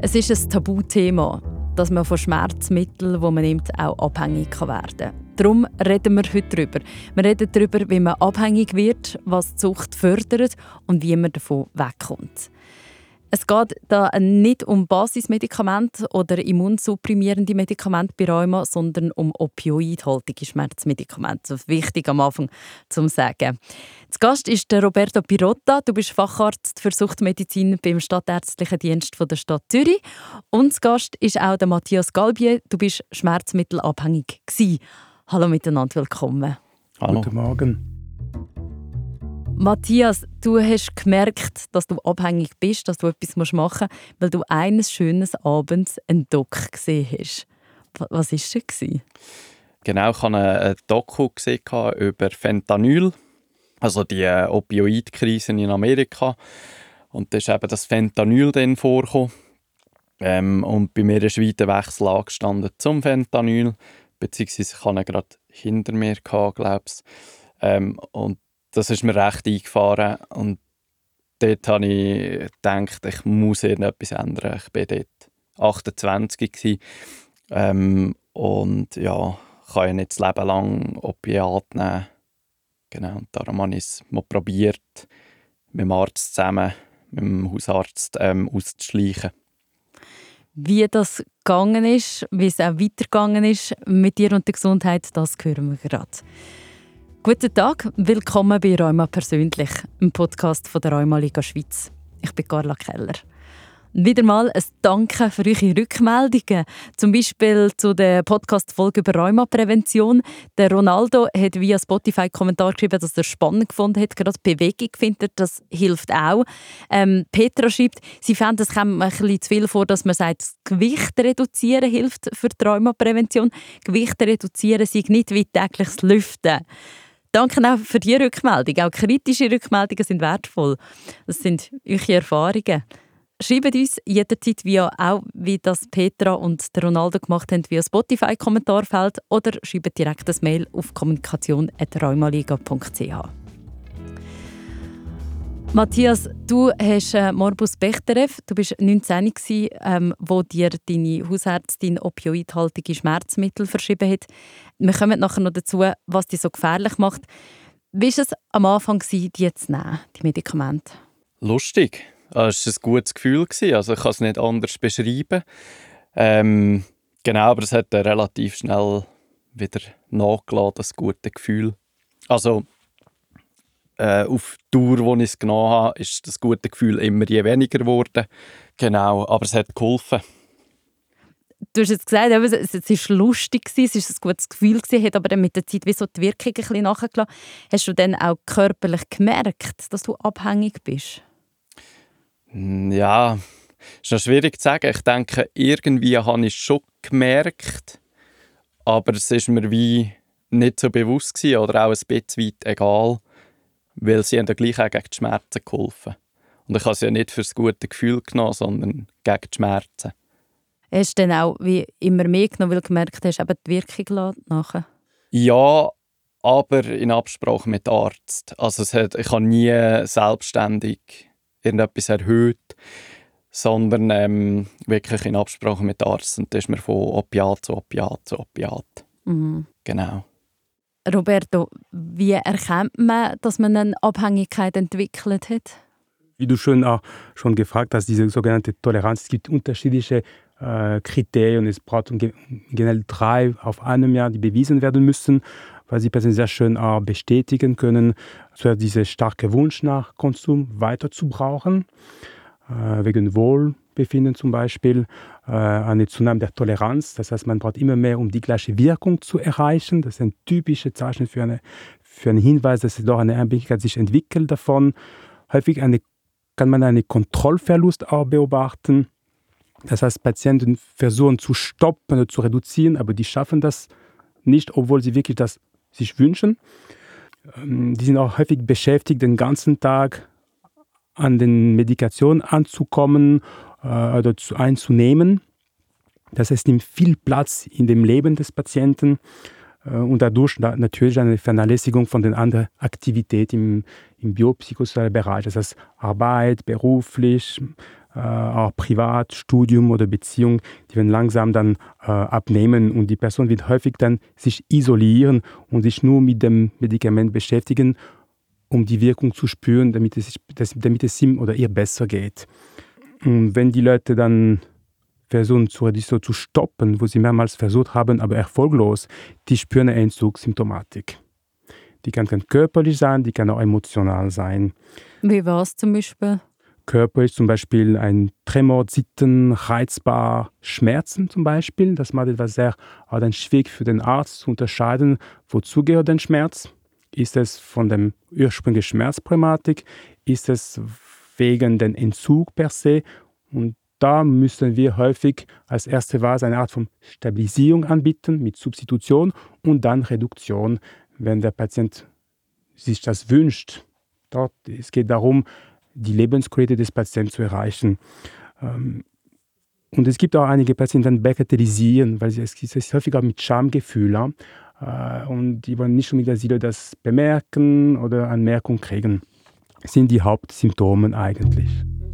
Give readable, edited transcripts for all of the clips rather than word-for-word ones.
Es ist ein Tabuthema, dass man von Schmerzmitteln, die man nimmt, auch abhängig werden kann. Darum reden wir heute darüber. Wir reden darüber, wie man abhängig wird, was die Sucht fördert und wie man davon wegkommt. Es geht da nicht um Basismedikamente oder immunsupprimierende Medikamente bei Rheuma, sondern um opioidhaltige Schmerzmedikamente. Das ist wichtig am Anfang zu sagen. Zu Gast ist der Roberto Pirotta. Du bist Facharzt für Suchtmedizin beim Stadtärztlichen Dienst der Stadt Zürich. Und zu Gast ist auch der Matthias Galbier. Du bist schmerzmittelabhängig gewesen. Hallo miteinander, willkommen. Hallo. Guten Morgen. Matthias, du hast gemerkt, dass du abhängig bist, dass du etwas machen musst, weil du eines schönen Abends einen Doc gesehen hast. Was war das? Genau, ich habe eine Doku gesehen über Fentanyl, also die Opioidkrise in Amerika. Und da ist eben das Fentanyl dann vorgekommen. Und bei mir ist ein weiter Wechsel angestanden zum Fentanyl, beziehungsweise ich hatte ihn gerade hinter mir, glaube ich. Und das ist mir recht eingefahren und dort habe ich gedacht, ich muss irgendetwas ändern. Ich war dort 28 und ja, ich kann ja nicht das Leben lang Opiate nehmen. Genau, und darum habe ich es mal probiert, mit dem Arzt zusammen, mit dem Hausarzt auszuschleichen. Wie das gegangen ist, wie es auch weitergegangen ist mit dir und der Gesundheit, das hören wir gerade. Guten Tag, willkommen bei Rheuma persönlich, im Podcast von der Rheuma Liga Schweiz. Ich bin Carla Keller. Wieder mal ein Danke für eure Rückmeldungen. Zum Beispiel zu der Podcast-Folge über Rheumaprävention. Der Ronaldo hat via Spotify Kommentar geschrieben, dass er spannend gefunden hat. Gerade Bewegung findet, das hilft auch. Petra schreibt, sie fände, es kommt ein bisschen zu viel vor, dass man sagt, das Gewicht reduzieren hilft für die Rheumaprävention. Gewicht reduzieren sei nicht wie tägliches Lüften. Danke auch für die Rückmeldung. Auch kritische Rückmeldungen sind wertvoll. Das sind eure Erfahrungen. Schreibt uns jederzeit wie das Petra und der Ronaldo gemacht haben, via Spotify-Kommentarfeld oder schreibt direkt ein Mail auf kommunikation@rheumaliga.ch. Matthias, du hast Morbus Bechterew. Du warst 19 wo dir deine Hausärztin opioidhaltige Schmerzmittel verschrieben hat. Wir kommen nachher noch dazu, was die so gefährlich macht. Wie war es am Anfang, die zu nehmen, die Medikamente? Lustig. Es war ein gutes Gefühl. Also ich kann es nicht anders beschreiben. Genau, aber es hat relativ schnell wieder nachgelassen, das gute Gefühl. Also auf die Dauer, als ich es genommen habe, ist das gute Gefühl immer je weniger geworden. Genau, aber es hat geholfen. Du hast jetzt gesagt, es war lustig, es war ein gutes Gefühl, hat aber dann mit der Zeit wie so die Wirkung ein bisschen nachgelassen. Hast du dann auch körperlich gemerkt, dass du abhängig bist? Ja, ist noch schwierig zu sagen. Ich denke, irgendwie habe ich es schon gemerkt, aber es ist mir wie nicht so bewusst gewesen, oder auch ein bisschen weit egal, weil sie haben ja gleich auch gegen die Schmerzen geholfen. Und ich habe es ja nicht für das gute Gefühl genommen, sondern gegen die Schmerzen. Hast du dann auch wie immer mehr genommen, weil du gemerkt hast, eben die Wirkung nachher? Ja, aber in Absprache mit dem Arzt. Also ich habe nie selbstständig irgendetwas erhöht, sondern wirklich in Absprache mit dem Arzt. Und das ist mir von Opiat zu Opiat zu Opiat. Mhm. Genau. Roberto, wie erkennt man, dass man eine Abhängigkeit entwickelt hat? Wie du schon gefragt hast, diese sogenannte Toleranz, es gibt unterschiedliche Kriterien. Es braucht generell 3 auf einem Jahr, die bewiesen werden müssen, weil sie Personen sehr schön bestätigen können, zuerst dieser starke Wunsch nach Konsum weiter zu brauchen, wegen Wohlbefinden zum Beispiel, eine Zunahme der Toleranz, das heißt, man braucht immer mehr, um die gleiche Wirkung zu erreichen. Das sind typische Zeichen für einen Hinweis, dass es doch eine Abhängigkeit sich entwickelt davon. Häufig kann man einen Kontrollverlust auch beobachten. Das heißt, Patienten versuchen zu stoppen oder zu reduzieren, aber die schaffen das nicht, obwohl sie wirklich das sich wünschen. Die sind auch häufig beschäftigt, den ganzen Tag an den Medikationen anzukommen oder einzunehmen. Das heißt, nimmt viel Platz in dem Leben des Patienten und dadurch natürlich eine Vernachlässigung von den anderen Aktivitäten im biopsychosozialen Bereich. Das heißt, Arbeit, beruflich, auch privat, Studium oder Beziehung, die werden langsam dann abnehmen und die Person wird häufig dann sich isolieren und sich nur mit dem Medikament beschäftigen, um die Wirkung zu spüren, damit es ihm oder ihr besser geht. Und wenn die Leute dann versuchen, zu stoppen, wo sie mehrmals versucht haben, aber erfolglos, die spüren eine Entzugssymptomatik. Die kann körperlich sein, die kann auch emotional sein. Wie war es zum Beispiel? Körperlich zum Beispiel ein Tremor, Zittern, reizbar, Schmerzen zum Beispiel. Das macht etwas sehr dann schwierig für den Arzt zu unterscheiden, wozu gehört der Schmerz. Ist es von der ursprünglichen Schmerzproblematik? Ist es wegen dem Entzug per se? Und da müssen wir häufig als erste Phase eine Art von Stabilisierung anbieten mit Substitution und dann Reduktion, wenn der Patient sich das wünscht. Es geht darum, die Lebensqualität des Patienten zu erreichen. Und es gibt auch einige Patienten, die bagatellisieren, weil es ist häufig auch mit Schamgefühl. Und die wollen nicht unbedingt, dass sie das bemerken oder Anmerkung kriegen. Das sind die Hauptsymptome eigentlich.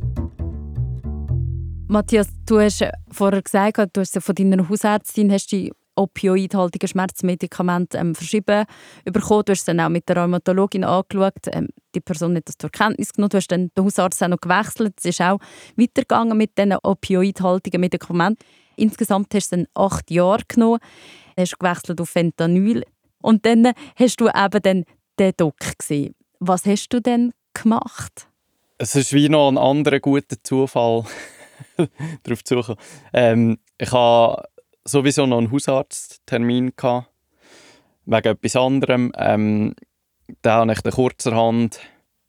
Matthias, du hast vorher gesagt, du hast von deiner Hausärztin die opioidhaltigen Schmerzmedikamente verschrieben bekommen. Du hast es dann auch mit der Rheumatologin angeschaut. Die Person hat das zur Kenntnis genommen. Du hast dann den Hausarzt auch noch gewechselt. Es ist auch weitergegangen mit diesen opioidhaltigen Medikamenten. Insgesamt hast du es dann 8 Jahre genommen. Du hast gewechselt auf Fentanyl. Und dann hast du eben dann den Doc gesehen. Was hast du denn gemacht? Es ist wie noch ein anderer guter Zufall darauf zugekommen. Ich hatte sowieso noch einen Hausarzttermin wegen etwas anderem. Den habe ich dann kurzerhand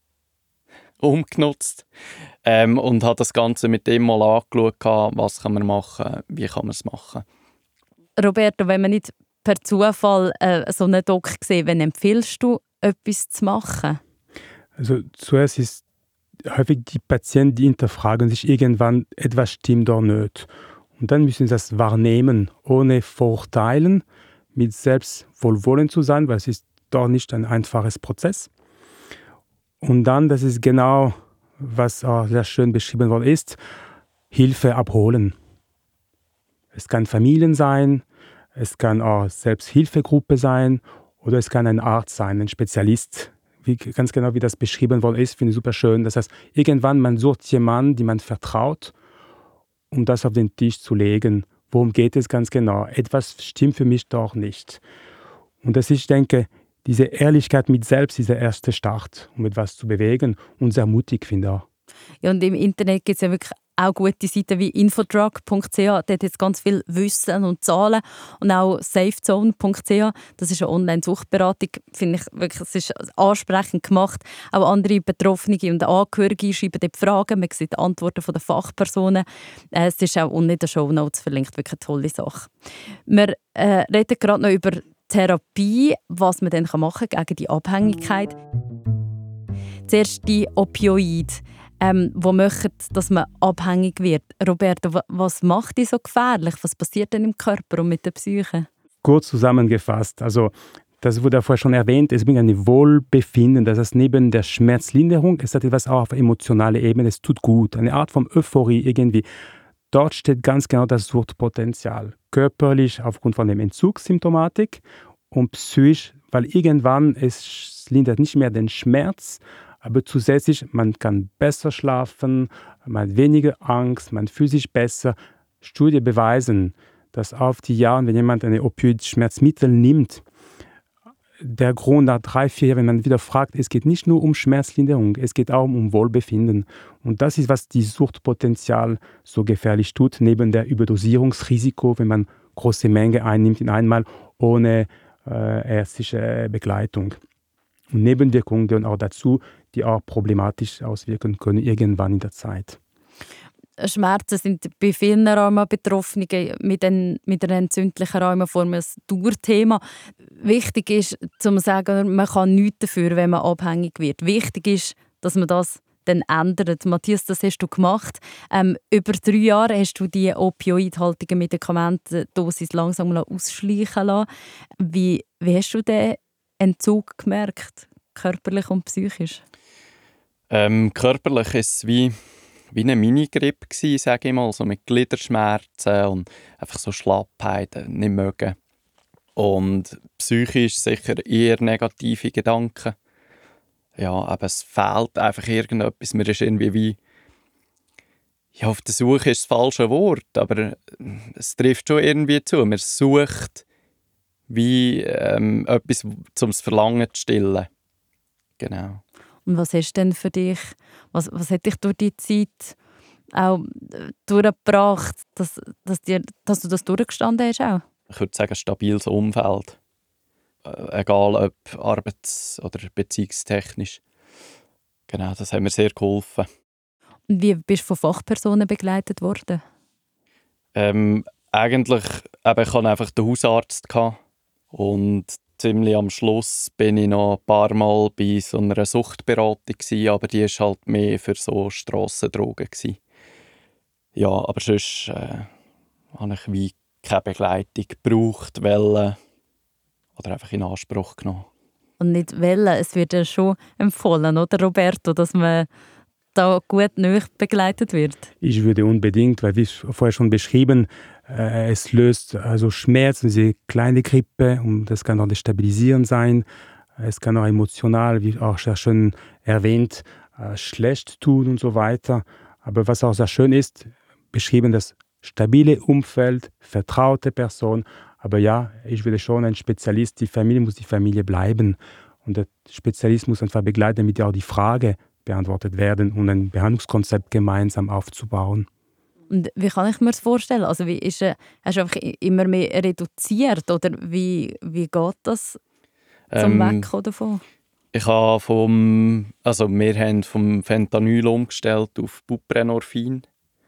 umgenutzt und habe das Ganze mit dem mal angeschaut, was kann man machen, wie kann man es machen. Roberto, wenn man nicht per Zufall so einen Doc sieht, wann empfiehlst du, etwas zu machen? Also zuerst ist häufig die Patienten, die hinterfragen sich irgendwann, etwas stimmt oder nicht. Und dann müssen sie das wahrnehmen, ohne Vorurteilen, mit Selbstwohlwollen zu sein, weil es ist doch nicht ein einfaches Prozess. Und dann, das ist genau, was auch sehr schön beschrieben worden ist, Hilfe abholen. Es kann Familien sein, es kann auch Selbsthilfegruppe sein oder es kann ein Arzt sein, ein Spezialist. Ganz genau, wie das beschrieben worden ist, finde ich super schön. Das heißt, irgendwann man sucht jemanden, den man vertraut, um das auf den Tisch zu legen. Worum geht es ganz genau? Etwas stimmt für mich doch nicht. Und das ist, ich denke, diese Ehrlichkeit mit selbst ist der erste Start, um etwas zu bewegen und sehr mutig, finde ich auch. Ja, und im Internet gibt es ja wirklich auch gute Seiten wie infodrug.ch, dort hat jetzt ganz viel Wissen und Zahlen und auch safezone.ch, das ist eine Online-Suchberatung, finde ich wirklich, es ist ansprechend gemacht. Auch andere Betroffene und Angehörige schreiben dort Fragen, man sieht die Antworten von den Fachpersonen. Es ist auch unten in den Shownotes verlinkt, wirklich eine tolle Sache. Wir reden gerade noch über Therapie, was man dann machen kann gegen die Abhängigkeit. Zuerst die Opioide. Die möchten, dass man abhängig wird. Roberto, was macht die so gefährlich? Was passiert denn im Körper und mit der Psyche? Kurz zusammengefasst, also das wurde vorher schon erwähnt, es bringt ein Wohlbefinden, das heißt neben der Schmerzlinderung, es hat etwas auch auf emotionaler Ebene, es tut gut, eine Art von Euphorie irgendwie. Dort steht ganz genau das Suchtpotenzial. Körperlich aufgrund von der Entzugssymptomatik und psychisch, weil irgendwann es lindert nicht mehr den Schmerz, aber zusätzlich, man kann besser schlafen, man hat weniger Angst, man fühlt sich besser. Studien beweisen, dass auf die Jahre, wenn jemand eine Opioid-Schmerzmittel nimmt, der Grund nach 3-4 Jahren, wenn man wieder fragt, es geht nicht nur um Schmerzlinderung, es geht auch um Wohlbefinden. Und das ist, was die Suchtpotenzial so gefährlich tut, neben der Überdosierungsrisiko, wenn man große Mengen einnimmt in einmal ohne ärztliche Begleitung. Und Nebenwirkungen gehören auch dazu, die auch problematisch auswirken können irgendwann in der Zeit. Schmerzen sind bei vielen Rheuma-Betroffenen mit einer entzündlichen Rheumaform ein Dauerthema. Wichtig ist, zu sagen, man kann nichts dafür, wenn man abhängig wird. Wichtig ist, dass man das dann ändert. Matthias, das hast du gemacht. Über 3 Jahre hast du die opioidhaltigen Medikamentendosis langsam ausschleichen lassen. Wie hast du den Entzug gemerkt, körperlich und psychisch? Körperlich ist es wie wie eine Minigrippe gewesen, sage ich mal, so mit Gliederschmerzen und einfach so Schlappheiten, nicht mögen. Und psychisch sicher eher negative Gedanken. Ja, aber es fehlt einfach irgendetwas. Man ist irgendwie wie, ja, auf der Suche ist das falsche Wort, aber es trifft schon irgendwie zu. Man sucht wie etwas, um das Verlangen zu stillen. Genau. Und was hast du denn für dich, was hat dich durch die Zeit auch durchgebracht, dass du das durchgestanden hast auch? Ich würde sagen, ein stabiles Umfeld. Egal ob arbeits- oder beziehungstechnisch. Genau, das hat mir sehr geholfen. Und wie bist du von Fachpersonen begleitet worden? Eigentlich, ich hatte einfach den Hausarzt und ziemlich am Schluss bin ich noch ein paar Mal bei so einer Suchtberatung gewesen, aber die war halt mehr für so Strassendrogen gewesen. Ja, aber sonst habe ich wie keine Begleitung gebraucht, oder einfach in Anspruch genommen. Und nicht wollen, es wird ja schon empfohlen, oder Roberto, dass man da gut nahe begleitet wird? Ich würde unbedingt, weil wie vorher schon beschrieben, es löst also Schmerz, diese kleine Grippe, und das kann auch destabilisierend sein. Es kann auch emotional, wie auch sehr schön erwähnt, schlecht tun und so weiter. Aber was auch sehr schön ist, beschrieben das stabile Umfeld, vertraute Person. Aber ja, ich würde schon ein Spezialist, die Familie muss die Familie bleiben. Und der Spezialist muss einfach begleiten, damit ja auch die Frage beantwortet werden und ein Behandlungskonzept gemeinsam aufzubauen. Und wie kann ich mir das vorstellen? Also hast du einfach immer mehr reduziert oder wie geht das zum Wegkommen davon? Wir haben vom Fentanyl umgestellt auf Buprenorphin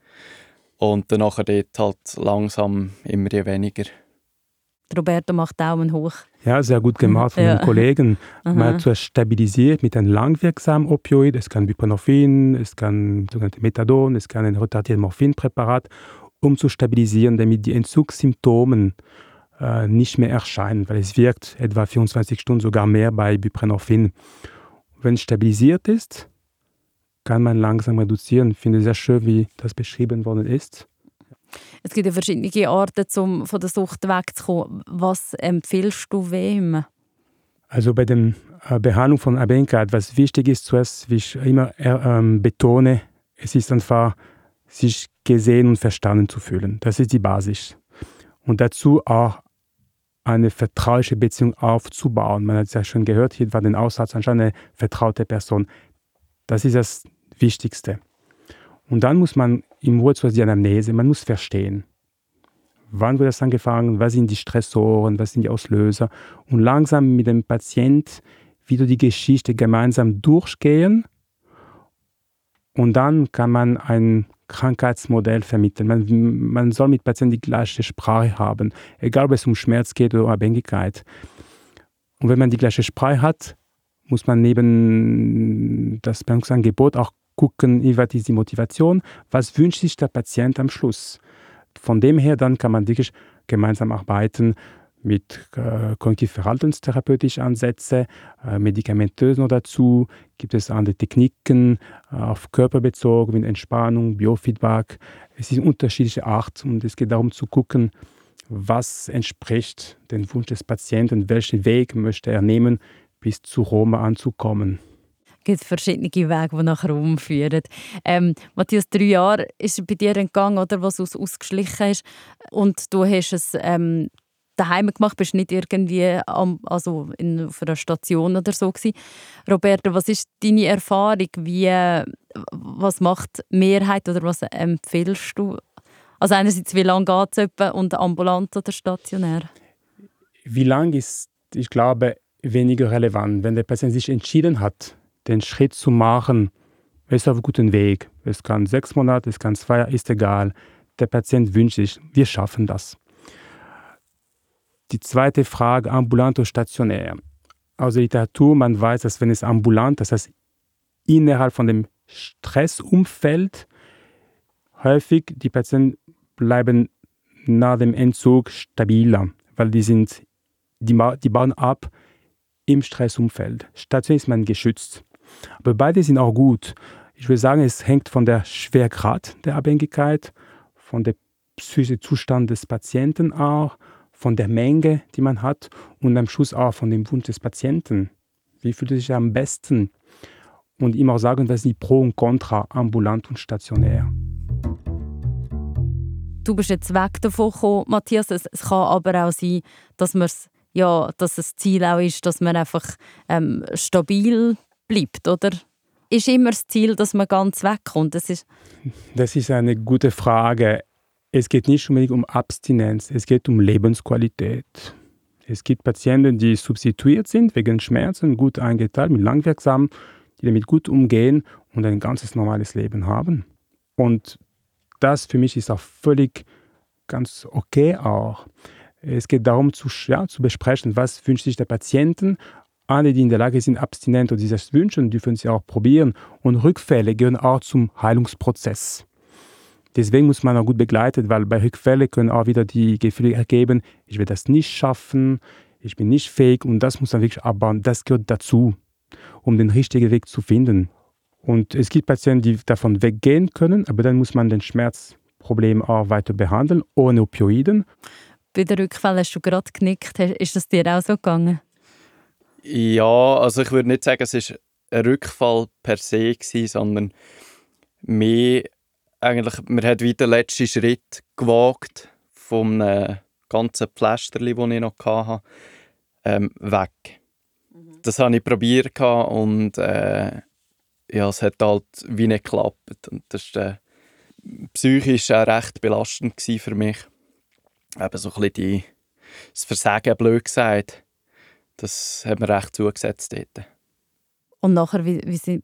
und danach dort halt langsam immer weniger. Roberto macht Daumen hoch. Ja, sehr gut gemacht von den Kollegen. Man hat zuerst stabilisiert mit einem langwirksamen Opioid. Es kann Buprenorphin, es kann sogenannte Methadon, es kann ein retardiertes Morphinpräparat, um zu stabilisieren, damit die Entzugssymptome nicht mehr erscheinen, weil es wirkt etwa 24 Stunden, sogar mehr bei Buprenorphin. Wenn es stabilisiert ist, kann man langsam reduzieren. Ich finde sehr schön, wie das beschrieben worden ist. Es gibt ja verschiedene Arten, um von der Sucht wegzukommen. Was empfiehlst du wem? Also bei der Behandlung von Abhängigkeit, was wichtig ist zuerst, wie ich immer betone, es ist einfach, sich gesehen und verstanden zu fühlen. Das ist die Basis. Und dazu auch eine vertrauliche Beziehung aufzubauen. Man hat es ja schon gehört, hier war der Aussatz anscheinend eine vertraute Person. Das ist das Wichtigste. Und dann muss man in Ruhe zuerst die Anamnese, man muss verstehen, wann wird das angefangen, was sind die Stressoren, was sind die Auslöser, und langsam mit dem Patient wieder die Geschichte gemeinsam durchgehen, und dann kann man ein Krankheitsmodell vermitteln. Man soll mit Patienten die gleiche Sprache haben, egal ob es um Schmerz geht oder um Abhängigkeit. Und wenn man die gleiche Sprache hat, muss man neben das Behandlungsangebot auch gucken, wie weit ist die Motivation, was wünscht sich der Patient am Schluss. Von dem her dann kann man wirklich gemeinsam arbeiten mit kognitiv-verhaltenstherapeutischen Ansätzen, medikamentös noch dazu, gibt es andere Techniken auf Körper bezogen, mit Entspannung, Biofeedback. Es sind unterschiedliche Arten und es geht darum zu gucken, was entspricht dem Wunsch des Patienten, welchen Weg möchte er nehmen, bis zu Roma anzukommen. Es gibt verschiedene Wege, die nach Rom führen. Matthias, 3 Jahre ist bei dir entgangen, oder, was ausgeschlichen ist. Und du hast es daheim gemacht, bist nicht irgendwie auf einer Station oder so gewesen. Roberto, was ist deine Erfahrung? Was macht die Mehrheit oder was empfiehlst du? Also einerseits, wie lange geht es etwa und ambulant oder stationär? Wie lange ist, ich glaube, weniger relevant. Wenn der Patient sich entschieden hat, den Schritt zu machen, ist auf einem guten Weg. Es kann 6 Monate, es kann 2 Jahre, ist egal. Der Patient wünscht sich, wir schaffen das. Die zweite Frage, ambulant oder stationär. Aus der Literatur, man weiß, dass wenn es ambulant, das heißt innerhalb von dem Stressumfeld, häufig die Patienten bleiben nach dem Entzug stabiler, weil die bauen ab im Stressumfeld. Stationär ist man geschützt. Aber beide sind auch gut. Ich würde sagen, es hängt von der Schwergrad der Abhängigkeit, von der psychischen Zustand des Patienten auch, von der Menge, die man hat und am Schluss auch von dem Wunsch des Patienten. Wie fühlt er sich am besten? Und ihm auch sagen, was sind die Pro und Contra, ambulant und stationär. Du bist jetzt weg davon gekommen, Matthias. Es kann aber auch sein, dass dass das Ziel auch ist, dass man einfach stabil bleibt, oder? Ist immer das Ziel, dass man ganz wegkommt? Das ist eine gute Frage. Es geht nicht unbedingt um Abstinenz, es geht um Lebensqualität. Es gibt Patienten, die substituiert sind wegen Schmerzen, gut eingeteilt, mit langwirksam, die damit gut umgehen und ein ganzes normales Leben haben. Und das für mich ist auch völlig ganz okay auch. Es geht darum zu besprechen, was wünscht sich der Patienten. Alle, die in der Lage sind, abstinent oder sich das wünschen, dürfen sie auch probieren. Und Rückfälle gehören auch zum Heilungsprozess. Deswegen muss man auch gut begleitet, weil bei Rückfällen können auch wieder die Gefühle ergeben, ich will das nicht schaffen, ich bin nicht fähig und das muss man wirklich abbauen. Das gehört dazu, um den richtigen Weg zu finden. Und es gibt Patienten, die davon weggehen können, aber dann muss man den Schmerzproblem auch weiter behandeln, ohne Opioiden. Bei den Rückfällen hast du gerade genickt. Ist das dir auch so gegangen? Ja, also ich würde nicht sagen, es war ein Rückfall per se gewesen, sondern mehr eigentlich, man hat wieder den letzten Schritt gewagt vom ganzen Pflästerchen, das ich noch hatte, weg. Das habe ich probiert und es hat halt wie nicht geklappt. Und das war psychisch auch recht belastend für mich. Eben so ein bisschen das Versagen, blöd gesagt, das hat mir recht zugesetzt dort. Und nachher, wie sind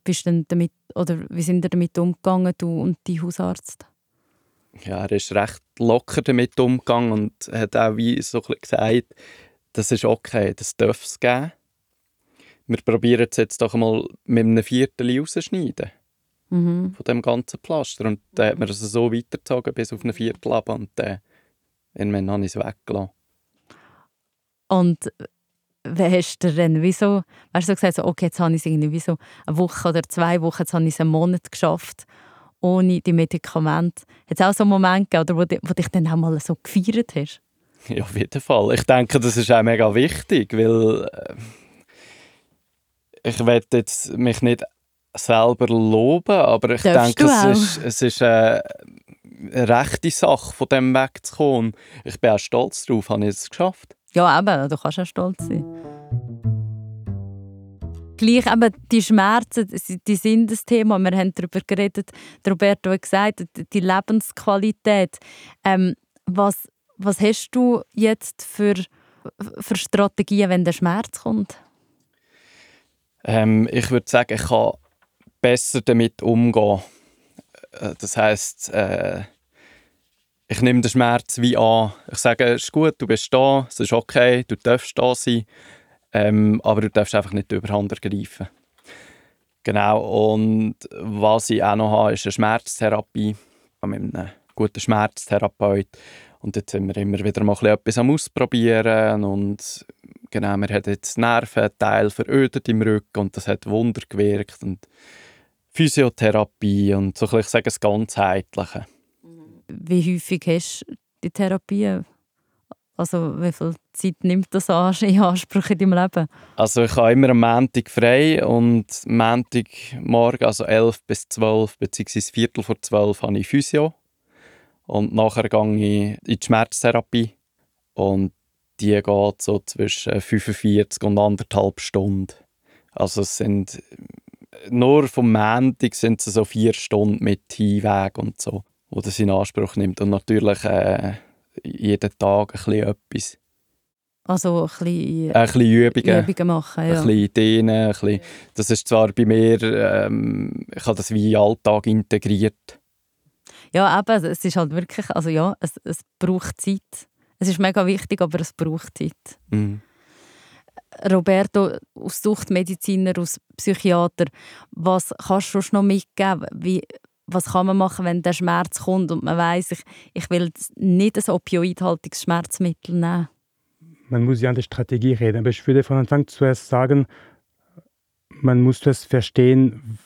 ihr damit umgegangen, du und dein Hausarzt? Ja, er ist recht locker damit umgegangen und hat auch wie so ein bisschen gesagt, das ist okay, das darf es geben. Wir probieren es jetzt doch mal mit einem Viertel rausschneiden von dem ganzen Pflaster. Und dann hat man es so weitergezogen bis auf ein Viertel ab und irgendwann habe ich es weggelassen. Und wie hast du denn so gesagt, so, okay, jetzt habe ich es irgendwie so eine Woche oder 2 Wochen, jetzt habe ich es einen Monat geschafft, ohne die Medikamente. Hat es auch so einen Moment gegeben, wo dich dann auch mal so gefeiert hast? Ja, auf jeden Fall. Ich denke, das ist auch mega wichtig, weil ich will jetzt mich nicht selber loben, aber ich denke, es ist eine rechte Sache, von dem wegzukommen. Ich bin auch stolz darauf, habe ich es geschafft. Ja, eben, du kannst auch stolz sein. Gleich eben, die Schmerzen, die sind das Thema. Wir haben darüber geredet. Roberto hat gesagt, die Lebensqualität. Was hast du jetzt für Strategien, wenn der Schmerz kommt? Ich würde sagen, ich kann besser damit umgehen. Das heisst, ich nehme den Schmerz wie an. Ich sage, es ist gut, du bist da, es ist okay, du darfst da sein, aber du darfst einfach nicht überhand ergreifen. Genau, und was ich auch noch habe, ist eine Schmerztherapie mit einem guten Schmerztherapeut. Und jetzt sind wir immer wieder mal etwas am Ausprobieren. Und genau, wir haben jetzt Nerventeil verödet im Rücken und das hat Wunder gewirkt. Und Physiotherapie und so ein bisschen, ich sage, das Ganzheitliche. Wie häufig hast du die Therapie? Also wie viel Zeit nimmt das in Anspruch in deinem Leben? Also ich habe immer am Montag frei und Montagmorgen, also 11 bis 12 bzw. Viertel vor 12 habe ich Physio. Und nachher gehe ich in die Schmerztherapie. Und die geht so zwischen 45 und 1,5 Stunden. Also es sind nur vom Montag sind es so 4 Stunden mit Hinweg und so, wo das in Anspruch nimmt. Und natürlich jeden Tag ein bisschen etwas. Also ein bisschen Übungen machen, ja. Ein bisschen dehnen, das ist zwar bei mir, ich habe das wie in den Alltag integriert. Ja, aber es ist halt wirklich, also ja, es braucht Zeit. Es ist mega wichtig, aber es braucht Zeit. Mhm. Roberto, als Suchtmediziner, als Psychiater, was kannst du noch mitgeben? Was kann man machen, wenn der Schmerz kommt und man weiss, ich will nicht ein opioidhaltiges Schmerzmittel nehmen? Man muss ja an der Strategie reden, aber ich würde von Anfang zuerst sagen, man muss das verstehen,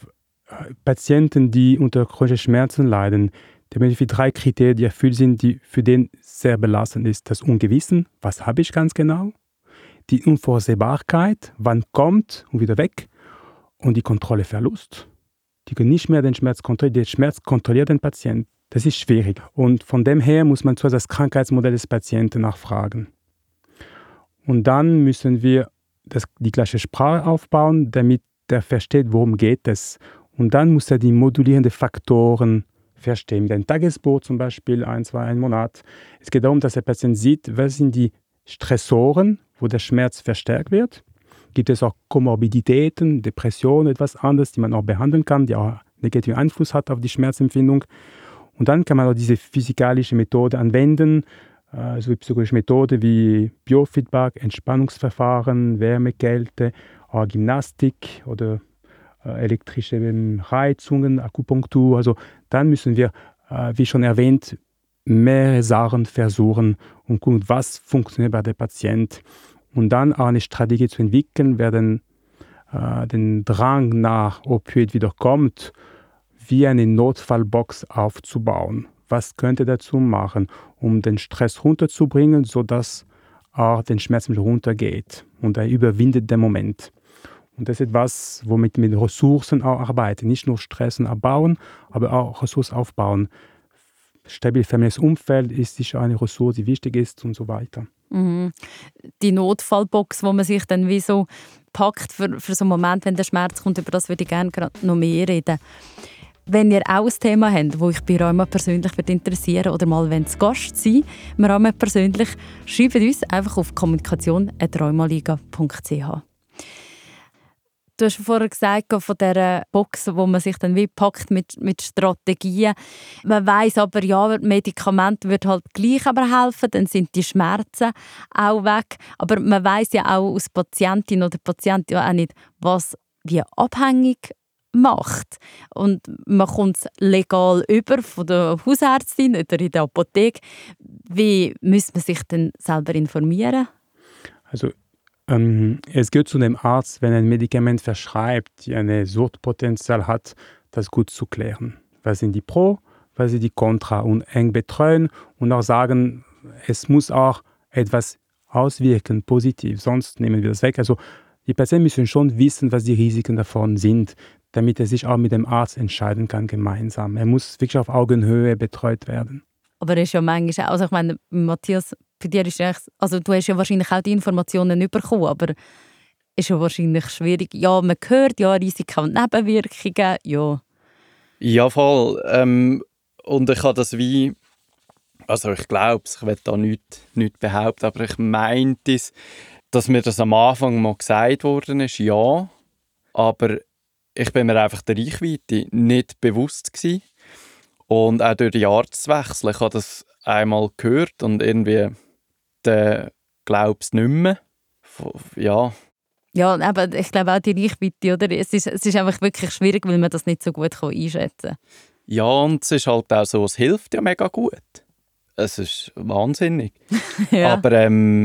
Patienten, die unter chronischen Schmerzen leiden, die haben für 3 Kriterien, die erfüllt sind, die für den sehr belastend ist. Das Ungewissen, was habe ich ganz genau? Die Unvorsehbarkeit, wann kommt und wieder weg? Und die Kontrolleverlust. Die können nicht mehr den Schmerz kontrollieren. Der Schmerz kontrolliert den Patienten. Das ist schwierig. Und von dem her muss man zuerst das Krankheitsmodell des Patienten nachfragen. Und dann müssen wir die gleiche Sprache aufbauen, damit er versteht, worum geht es. Und dann muss er die modulierenden Faktoren verstehen. Mit einem Tagesbuch zum Beispiel, 1 Monat. Es geht darum, dass der Patient sieht, was sind die Stressoren, wo der Schmerz verstärkt wird. Gibt es auch Komorbiditäten, Depressionen, etwas anderes, die man auch behandeln kann, die auch negativen Einfluss hat auf die Schmerzempfindung. Und dann kann man auch diese physikalische Methode anwenden, so psychologische Methode wie Biofeedback, Entspannungsverfahren, Wärme, Kälte, auch Gymnastik oder elektrische Reizungen, Akupunktur. Also dann müssen wir, wie schon erwähnt, mehrere Sachen versuchen und gucken, was funktioniert bei dem Patienten. Und dann auch eine Strategie zu entwickeln, wer den Drang nach Opioid wieder kommt, wie eine Notfallbox aufzubauen. Was könnte dazu machen, um den Stress runterzubringen, sodass auch den Schmerz runtergeht und er überwindet den Moment. Und das ist etwas, womit wir mit Ressourcen auch arbeiten. Nicht nur Stressen abbauen, aber auch Ressourcen aufbauen. Stabiles familiäres Umfeld ist sicher eine Ressource, die wichtig ist und so weiter. Mhm. Die Notfallbox, wo man sich dann wie so packt für so einen Moment, wenn der Schmerz kommt, über das würde ich gerne noch mehr reden. Wenn ihr auch ein Thema habt, das ich bei Rheuma persönlich interessieren würde oder mal zu Gast sein wollt, Rheuma persönlich, schreibt uns einfach auf kommunikation@rheumaliga.ch. Du hast vorher gesagt, von dieser Box, wo man sich dann wie packt mit Strategien. Man weiss aber, ja, Medikamente wird halt gleich aber helfen, dann sind die Schmerzen auch weg. Aber man weiss ja auch als Patientin oder Patient ja auch nicht, was wie abhängig macht. Und man kommt es legal über von der Hausärztin oder in der Apotheke. Wie muss man sich denn selber informieren? Also es geht zu dem Arzt, wenn ein Medikament verschreibt, die ein Suchtpotenzial hat, das gut zu klären. Was sind die Pro, was sind die Contra und eng betreuen und auch sagen, es muss auch etwas auswirken, positiv, sonst nehmen wir das weg. Also die Patienten müssen schon wissen, was die Risiken davon sind, damit er sich auch mit dem Arzt entscheiden kann gemeinsam. Er muss wirklich auf Augenhöhe betreut werden. Aber es ist ja manchmal auch, also ich meine, Matthias, für dich ist es, also du hast ja wahrscheinlich auch die Informationen bekommen, aber es ist ja wahrscheinlich schwierig. Ja, man hört ja Risiken und Nebenwirkungen, ja. Ja, voll. Und ich habe das wie, also ich glaube es, ich will da nichts behaupten, aber ich meinte es, dass mir das am Anfang mal gesagt worden ist, ja, aber ich bin mir einfach der Reichweite nicht bewusst gewesen. Und auch durch die Arztwechsel, ich habe das einmal gehört und irgendwie glaube es nicht mehr. Ja. Ja, aber ich glaube auch die Reichweite, oder? Es ist einfach wirklich schwierig, weil man das nicht so gut einschätzen kann. Ja, und es ist halt auch so, es hilft ja mega gut. Es ist wahnsinnig. Ja. Aber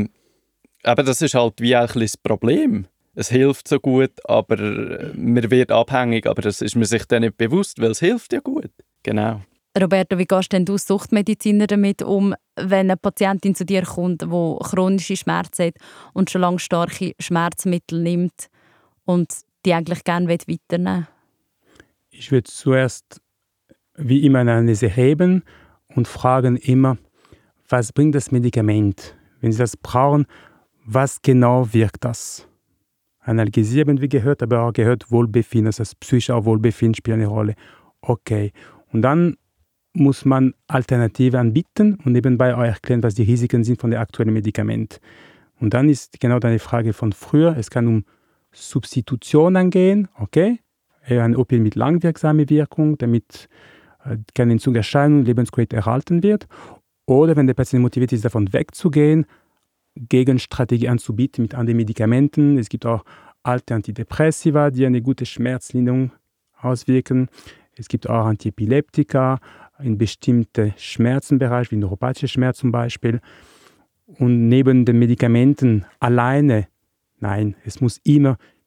das ist halt wie auch ein bisschen das Problem. Es hilft so gut, aber man wird abhängig, aber das ist man sich dann nicht bewusst, weil es hilft ja gut. Genau. Roberto, wie gehst denn du als Suchtmediziner damit um, wenn eine Patientin zu dir kommt, die chronische Schmerzen hat und schon lange starke Schmerzmittel nimmt und die eigentlich gerne weiternehmen will? Ich würde zuerst wie immer eine Analyse heben und fragen immer, was bringt das Medikament? Wenn Sie das brauchen, was genau wirkt das? Analgesie haben wir gehört, aber auch gehört Wohlbefinden, das psychische Wohlbefinden spielt eine Rolle. Okay, und dann muss man Alternative anbieten und nebenbei auch erklären, was die Risiken sind von dem aktuellen Medikament. Und dann ist genau deine Frage von früher, es kann um Substitution gehen, okay, ein Opioid mit langwirksamer Wirkung, damit keine Entzugserscheinung, Lebensqualität erhalten wird. Oder wenn der Patient motiviert ist, davon wegzugehen, Gegenstrategie anzubieten mit anderen Medikamenten. Es gibt auch alte Antidepressiva, die eine gute Schmerzlinderung auswirken. Es gibt auch Antiepileptika in bestimmten Schmerzenbereichen, wie neuropathische Schmerz zum Beispiel. Und neben den Medikamenten alleine, nein, es muss immer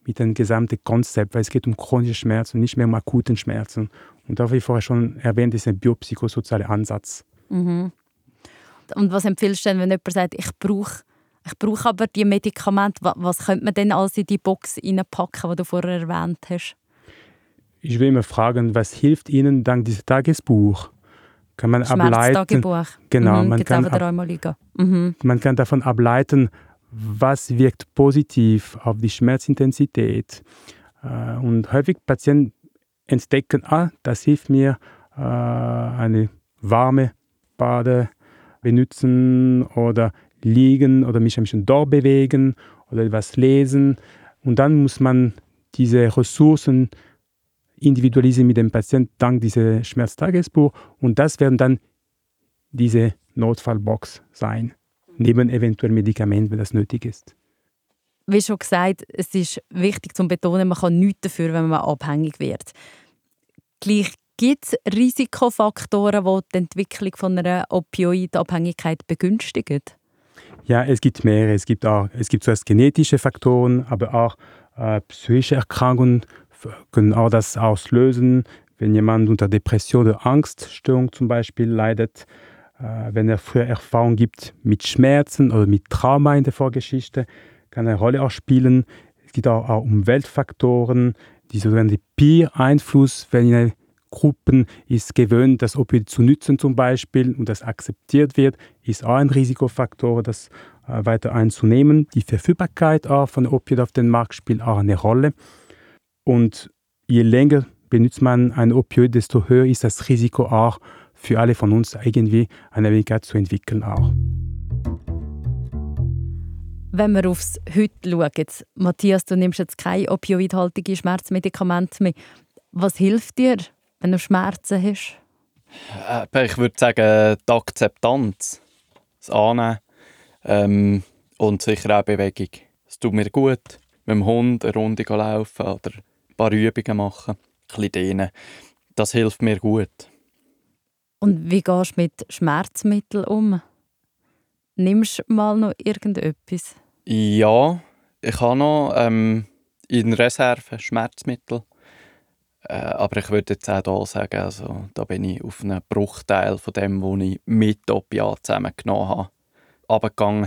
mit dem gesamten Konzept, weil es geht um chronische Schmerzen und nicht mehr um akuten Schmerzen. Und da, wie vorher schon erwähnt, ist ein biopsychosozialer Ansatz. Mhm. Und was empfiehlst du denn, wenn jemand sagt, ich brauche aber die Medikamente, was könnte man denn alles in die Box reinpacken, die du vorher erwähnt hast? Ich will immer fragen, was hilft Ihnen dank diesem Tagesbuch? Kann man ableiten, Schmerztagebuch. genau, Man kann davon ableiten, was wirkt positiv auf die Schmerzintensität. Und häufig Patienten entdecken, das hilft mir, eine warme Bade benutzen oder liegen oder mich ein bisschen dort bewegen oder etwas lesen. Und dann muss man diese Ressourcen individualisieren mit dem Patienten dank dieses Schmerztagesbuch. Und das werden dann diese Notfallbox sein, neben eventuell Medikamenten, wenn das nötig ist. Wie schon gesagt, es ist wichtig zu betonen, man kann nichts dafür, wenn man abhängig wird. Gleich gibt es Risikofaktoren, die die Entwicklung von einer Opioidabhängigkeit begünstigen? Ja, es gibt mehrere. Es gibt zuerst genetische Faktoren, aber auch psychische Erkrankungen können auch das auslösen. Wenn jemand unter Depression oder Angststörung zum Beispiel leidet, wenn er früher Erfahrung gibt mit Schmerzen oder mit Trauma in der Vorgeschichte, kann eine Rolle auch spielen. Es gibt auch Umweltfaktoren, die sogenannte Peer-Einfluss, wenn in einer Gruppe ist gewöhnt, das Opioid zu nutzen zum Beispiel und das akzeptiert wird, ist auch ein Risikofaktor, das weiter einzunehmen. Die Verfügbarkeit auch von Opioid auf den Markt spielt auch eine Rolle. Und je länger benutzt man ein Opioid, desto höher ist das Risiko auch für alle von uns irgendwie eine Abhängigkeit zu entwickeln auch. Wenn wir aufs Heute schauen, jetzt, Matthias, du nimmst jetzt keine opioidhaltige Schmerzmedikamente mehr. Was hilft dir, wenn du Schmerzen hast? Ich würde sagen, die Akzeptanz, das Annehmen und sicher auch Bewegung. Es tut mir gut, mit dem Hund eine Runde laufen oder ein paar Übungen machen, ein bisschen dehnen. Das hilft mir gut. Und wie gehst du mit Schmerzmitteln um? Nimmst du mal noch irgendetwas? Ja, ich habe noch in Reserve Schmerzmittel. Aber ich würde jetzt auch hier sagen, also, da bin ich auf einen Bruchteil von dem, was ich mit Opiat zusammengenommen habe, runtergegangen.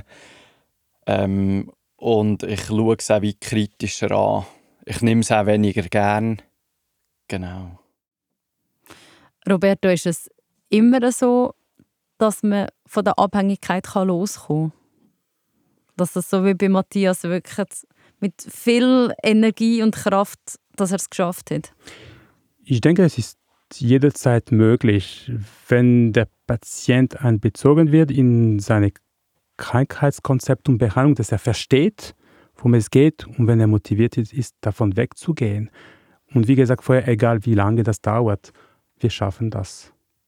Und ich schaue es auch wie kritischer an. Ich nehme es auch weniger gern. Genau. Roberto, ist es immer so, dass man von der Abhängigkeit loskommen kann? Dass es so wie bei Matthias wirklich mit viel Energie und Kraft, dass er es geschafft hat? Ich denke, es ist jederzeit möglich, wenn der Patient einbezogen wird in seine Krankheitskonzept und Behandlung, dass er versteht, worum es geht und wenn er motiviert ist, davon wegzugehen. Und wie gesagt vorher, egal wie lange das dauert, wir schaffen das.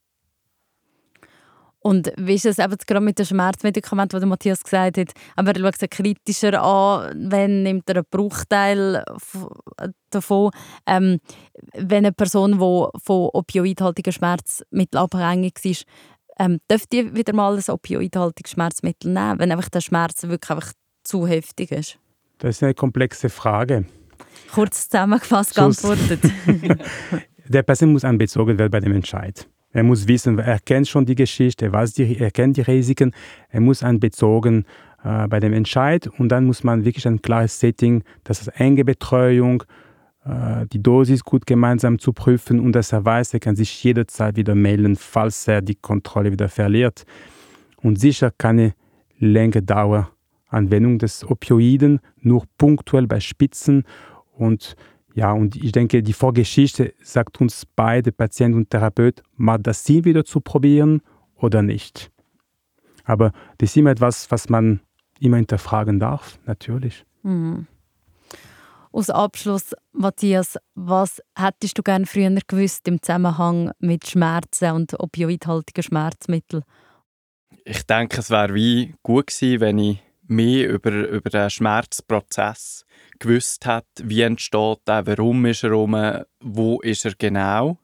Und wie ist es eben gerade mit den Schmerzmedikamenten, die Matthias gesagt hat, aber er schaut es kritischer an, wenn nimmt er einen Bruchteil davon. Wenn eine Person, die von opioidhaltigen Schmerzmitteln abhängig ist, dürft ihr wieder mal ein opioidhaltiges Schmerzmittel nehmen, wenn einfach der Schmerz wirklich einfach zu heftig ist? Das ist eine komplexe Frage. Kurz zusammengefasst geantwortet. Der Patient muss einbezogen werden bei dem Entscheid. Er muss wissen, er kennt schon die Geschichte, er kennt die Risiken, er muss einbezogen bei dem Entscheid und dann muss man wirklich ein klares Setting, das ist enge Betreuung, die Dosis gut gemeinsam zu prüfen und dass er weiß, er kann sich jederzeit wieder melden, falls er die Kontrolle wieder verliert. Und sicher keine längere Daueranwendung des Opioiden, nur punktuell bei Spitzen und ja, und ich denke, die Vorgeschichte sagt uns beide, Patient und Therapeut, macht das Sinn, wieder zu probieren oder nicht. Aber das ist immer etwas, was man immer hinterfragen darf, natürlich. Mhm. Als Abschluss, Matthias, was hättest du gerne früher gewusst im Zusammenhang mit Schmerzen und opioidhaltigen Schmerzmitteln? Ich denke, es wäre wie gut gewesen, wenn ich mehr über den Schmerzprozess gewusst hätte, wie entsteht er, warum ist er rum, wo ist er genau.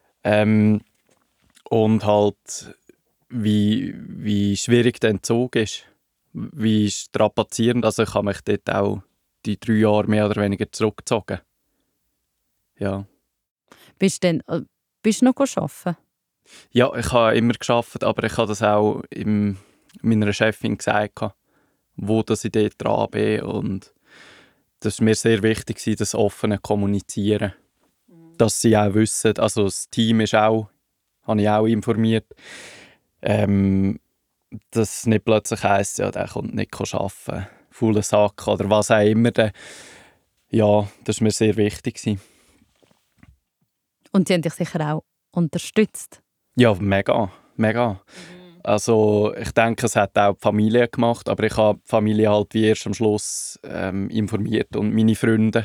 Und halt, wie schwierig der Entzug ist, wie strapazierend. Also ich habe mich dort auch die 3 Jahre mehr oder weniger zurückgezogen. Ja. Bist du noch arbeiten? Ja, ich habe immer gearbeitet, aber ich habe das auch meiner Chefin gesagt, wo dass ich dort dran bin. Und das war mir sehr wichtig, das offene Kommunizieren. Dass sie auch wissen, also das Team ist auch, habe ich auch informiert, dass es nicht plötzlich heisst, ja, der kommt nicht arbeiten, fauler Sack oder was auch immer. Ja, das war mir sehr wichtig. Und sie haben dich sicher auch unterstützt? Ja, mega. Also ich denke, es hat auch die Familie gemacht, aber ich habe die Familie halt wie erst am Schluss informiert und meine Freunde.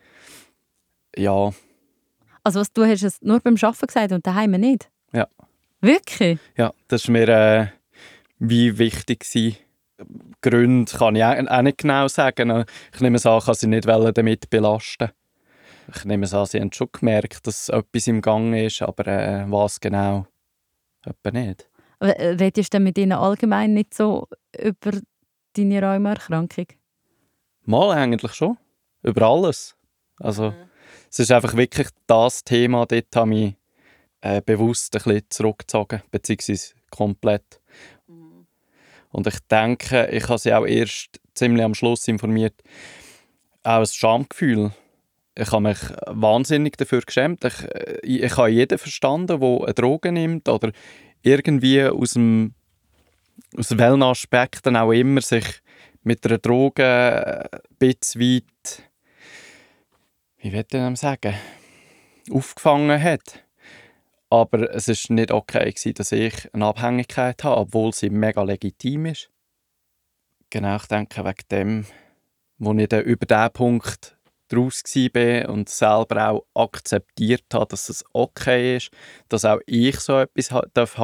Ja. Also du hast es nur beim Arbeiten gesagt und daheim nicht? Ja. Wirklich? Ja, das war mir wie wichtig gewesen. Gründe kann ich auch nicht genau sagen. Ich nehme es an, ich kann sie nicht damit belasten. Ich nehme es an, sie haben schon gemerkt, dass etwas im Gang ist, aber was genau, etwa nicht. Redest du denn mit ihnen allgemein nicht so über deine Rheumaerkrankung? Mal eigentlich schon. Über alles. Also, es ist einfach wirklich das Thema, dort habe ich mich bewusst ein bisschen zurückgezogen, beziehungsweise komplett. Und ich denke, ich habe sie auch erst ziemlich am Schluss informiert. Auch ein Schamgefühl. Ich habe mich wahnsinnig dafür geschämt. Ich habe jeden verstanden, der eine Droge nimmt oder irgendwie aus welchen Aspekten auch immer sich mit einer Droge ein bisschen weit, wie will ich denn sagen, aufgefangen hat. Aber es war nicht okay, dass ich eine Abhängigkeit habe, obwohl sie mega legitim ist. Genau, ich denke, wegen dem, wo ich dann über diesen Punkt draus war und selber auch akzeptiert habe, dass es okay ist, dass auch ich so etwas haben darf.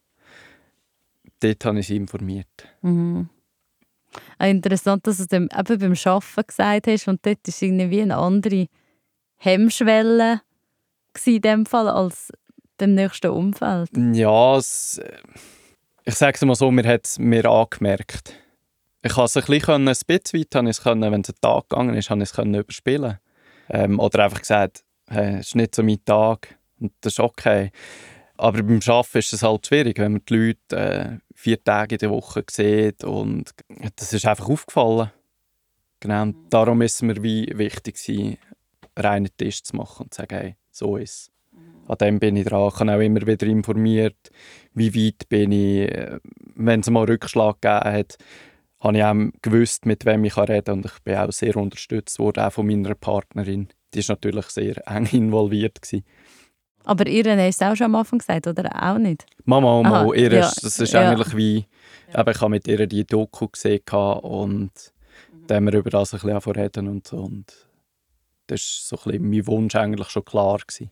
Dort habe ich sie informiert. Mhm. Interessant, dass du es eben beim Arbeiten gesagt hast und dort war irgendwie eine andere Hemmschwelle in dem Fall als beim nächsten Umfeld. Ja, ich sage es mal so, mir hat es mir angemerkt. Ich konnte es ein bisschen wenn es ein Tag gegangen ist, konnte ich es überspielen. Oder einfach gesagt, hey, es ist nicht so mein Tag und das ist okay. Aber beim Arbeiten ist es halt schwierig, wenn man die Leute 4 Tage in der Woche sieht und das ist einfach aufgefallen. Genau, und darum ist es mir wie wichtig, einen reinen Tisch zu machen und zu sagen, hey, so ist es. An dem bin ich dran. Ich habe auch immer wieder informiert, wie weit bin ich. Wenn es mal einen Rückschlag gegeben hat, habe ich auch gewusst, mit wem ich reden kann. Und ich bin auch sehr unterstützt worden, auch von meiner Partnerin. Die war natürlich sehr eng involviert gewesen. Aber ihr hast es auch schon am Anfang gesagt, oder auch nicht? Mama, ja. Das ist eigentlich wie, eben, ich habe mit ihr die Doku gesehen und da haben wir über das ein bisschen reden und so. Und das war so ein bisschen mein Wunsch eigentlich schon klar gewesen.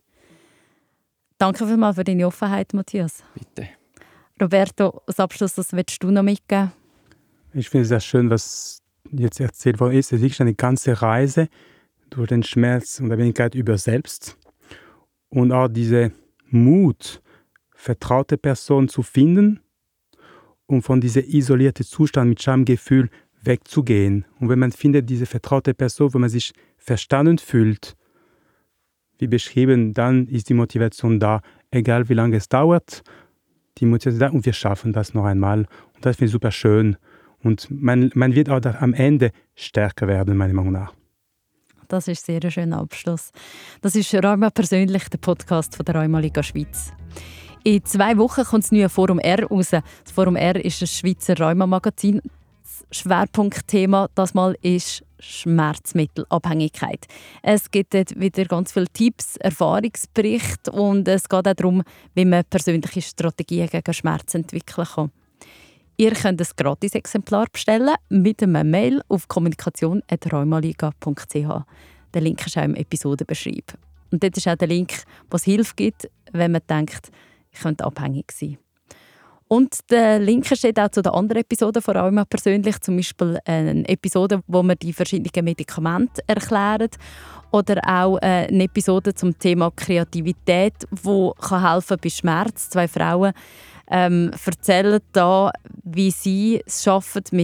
Danke vielmals für deine Offenheit, Matthias. Bitte. Roberto, als Abschluss, was willst du noch mitgeben? Ich finde es sehr schön, was jetzt erzählt worden ist. Es ist eine ganze Reise durch den Schmerz und Abhängigkeit über selbst. Und auch diese Mut, vertraute Personen zu finden und von diesem isolierten Zustand mit Schamgefühl wegzugehen. Und wenn man findet, diese vertraute Person, wo man sich verstanden fühlt, wie beschrieben, dann ist die Motivation da, egal wie lange es dauert. Die Motivation ist da und wir schaffen das noch einmal. Und das finde ich super schön. Und man wird auch am Ende stärker werden, meiner Meinung nach. Das ist ein sehr schöner Abschluss. Das ist «Rheuma persönlich», der Podcast von der Rheuma-Liga Schweiz. In 2 Wochen kommt das neue Forum R raus. Das Forum R ist ein Schweizer Rheuma-Magazin. Das Schwerpunktthema das Mal ist Schmerzmittelabhängigkeit. Es gibt dort wieder ganz viele Tipps, Erfahrungsberichte und es geht auch darum, wie man persönliche Strategien gegen Schmerz entwickeln kann. Ihr könnt ein Gratis-Exemplar bestellen mit einem Mail auf kommunikation@rheumaliga.ch. Der Link ist auch im Episodenbeschreib. Und dort ist auch der Link, wo es Hilfe gibt, wenn man denkt, ich könnte abhängig sein. Und der Link steht auch zu den anderen Episoden von Rheuma persönlich, zum Beispiel eine Episode, wo wir die verschiedenen Medikamente erklären oder auch eine Episode zum Thema Kreativität, die helfen bei Schmerz. 2 Frauen erzählen da, wie sie es schaffen, mit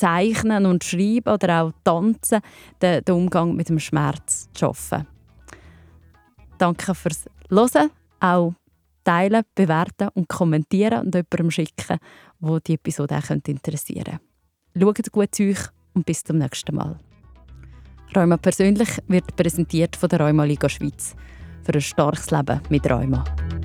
Zeichnen und Schreiben oder auch Tanzen den Umgang mit dem Schmerz zu schaffen. Danke fürs Hören, auch teilen, bewerten und kommentieren und jemandem schicken, wo die Episode auch interessieren könnte. Schaut gut zu euch und bis zum nächsten Mal. Rheuma persönlich wird präsentiert von der Rheuma Liga Schweiz für ein starkes Leben mit Rheuma.